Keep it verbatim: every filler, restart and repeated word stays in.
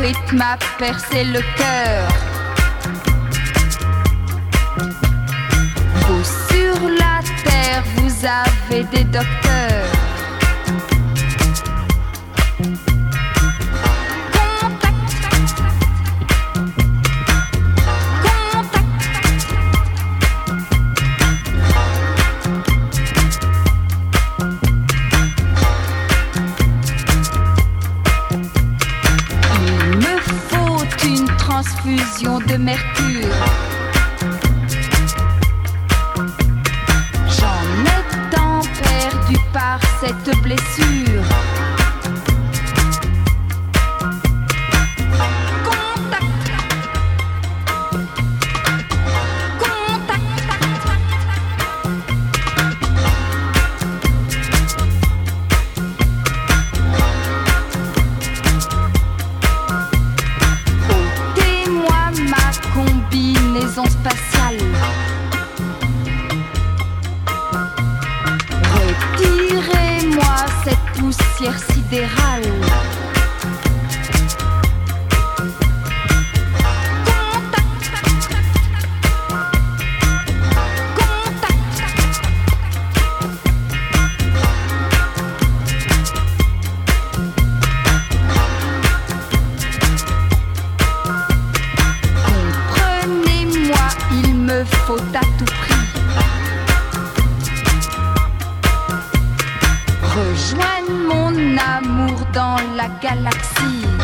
rythme a percé le cœur. Vous sur la terre, vous avez des docteurs. Transfusion de mercure. J'en ai tant perdu par cette blessure. Contact. Contact. Combinaison spatiale. Retirez-moi cette poussière sidérale. Faut à tout prix rejoindre mon amour dans la galaxie.